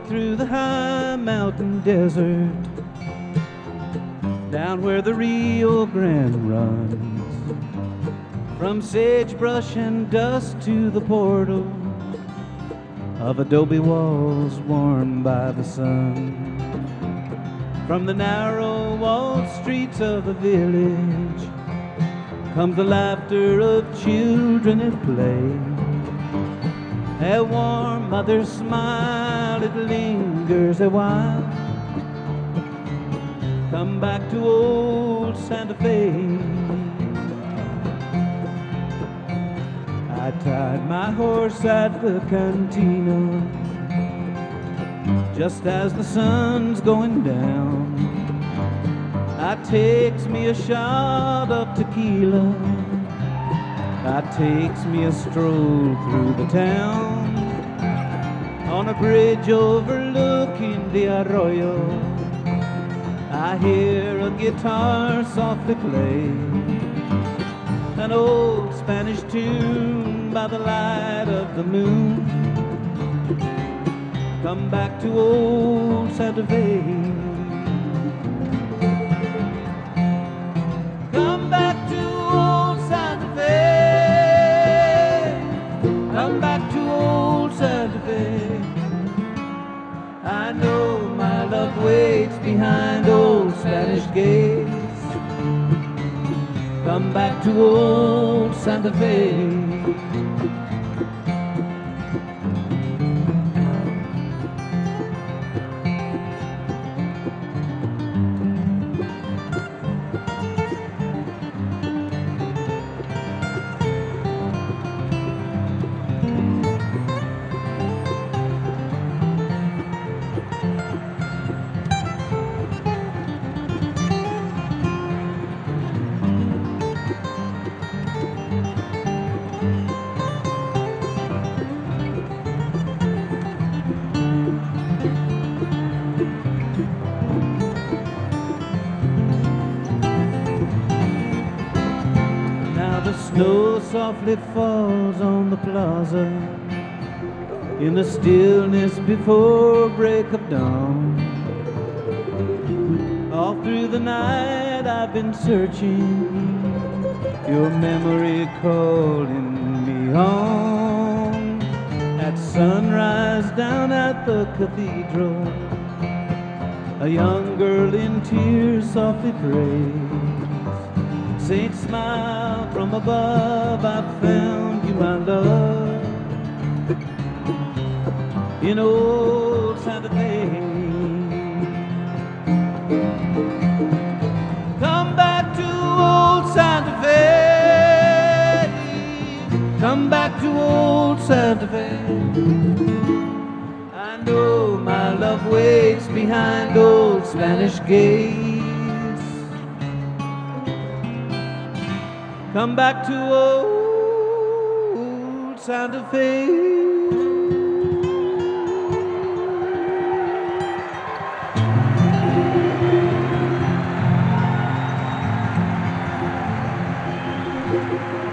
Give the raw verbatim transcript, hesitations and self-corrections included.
through the high mountain desert, down where the Rio Grande runs, from sagebrush and dust to the portal of adobe walls warmed by the sun. From the narrow walled streets of the village comes the laughter of children at play. A warm mother's smile, it lingers a while. Come back to old Santa Fe. I tied my horse at the cantina just as the sun's going down. I takes me a shot of tequila, I takes me a stroll through the town. On a bridge overlooking the arroyo, I hear a guitar softly play an old Spanish tune by the light of the moon. Come back to old Santa Fe. Come back to old Santa Fe. Come back to old Santa Fe. I know my love waits behind old Spanish gates. Come back to old Santa Fe. The snow softly falls on the plaza in the stillness before break of dawn. All through the night I've been searching, your memory calling me home. At sunrise down at the cathedral, a young girl in tears softly prays. Saint smile from above, I've found you, my love, in old Santa Fe. Come back to old Santa Fe. Come back to old Santa Fe. I know my love waits behind old Spanish gates. Come back to old Santa Fe. Thank you.